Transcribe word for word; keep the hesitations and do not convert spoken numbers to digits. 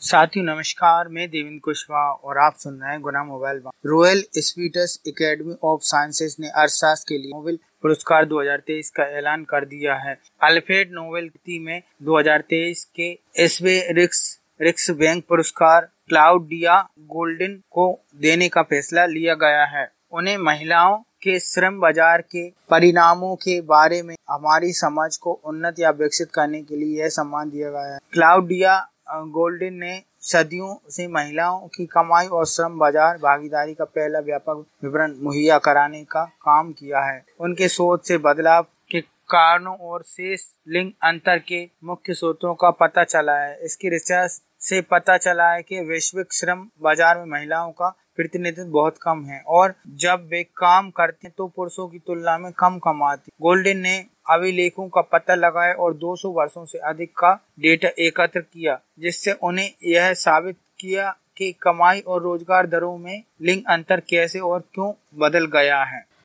साथियों नमस्कार, मैं देवेंद्र कुशवाहा और आप सुन रहे हैं Guna mobile. Royal Swedish Academy of Sciences ने अर्थशास्त्र के लिए नोबेल पुरस्कार दो हज़ार तेईस का ऐलान कर दिया है। अल्फ्रेड नोबेल कृति में दो हज़ार तेईस के एस्पेरिक्स रिक्स बैंक पुरस्कार क्लाउडिया गोल्डिन को देने का फैसला लिया गया है। उन्हें महिलाओं के श्रम बाजार के परिणामों के बारे में हमारी समझ को उन्नत या विकसित करने के लिए यह सम्मान दिया गया है। क्लाउडिया गोल्डिन ने सदियों से महिलाओं की कमाई और श्रम बाजार भागीदारी का पहला व्यापक विवरण मुहैया कराने का काम किया है। उनके शोध से बदलाव के कारणों और शेष लिंग अंतर के मुख्य स्रोतों का पता चला है। इसकी रिसर्च से पता चला है कि वैश्विक श्रम बाजार में महिलाओं का प्रतिनिधित्व बहुत कम है और जब वे काम करते हैं तो पुरुषों की तुलना में कम कमाती। गोल्डिन ने अभिलेखों का पता लगाया और दो सौ वर्षों से अधिक का डेटा एकत्र किया, जिससे उन्हें यह साबित किया कि कमाई और रोजगार दरों में लिंग अंतर कैसे और क्यों बदल गया है।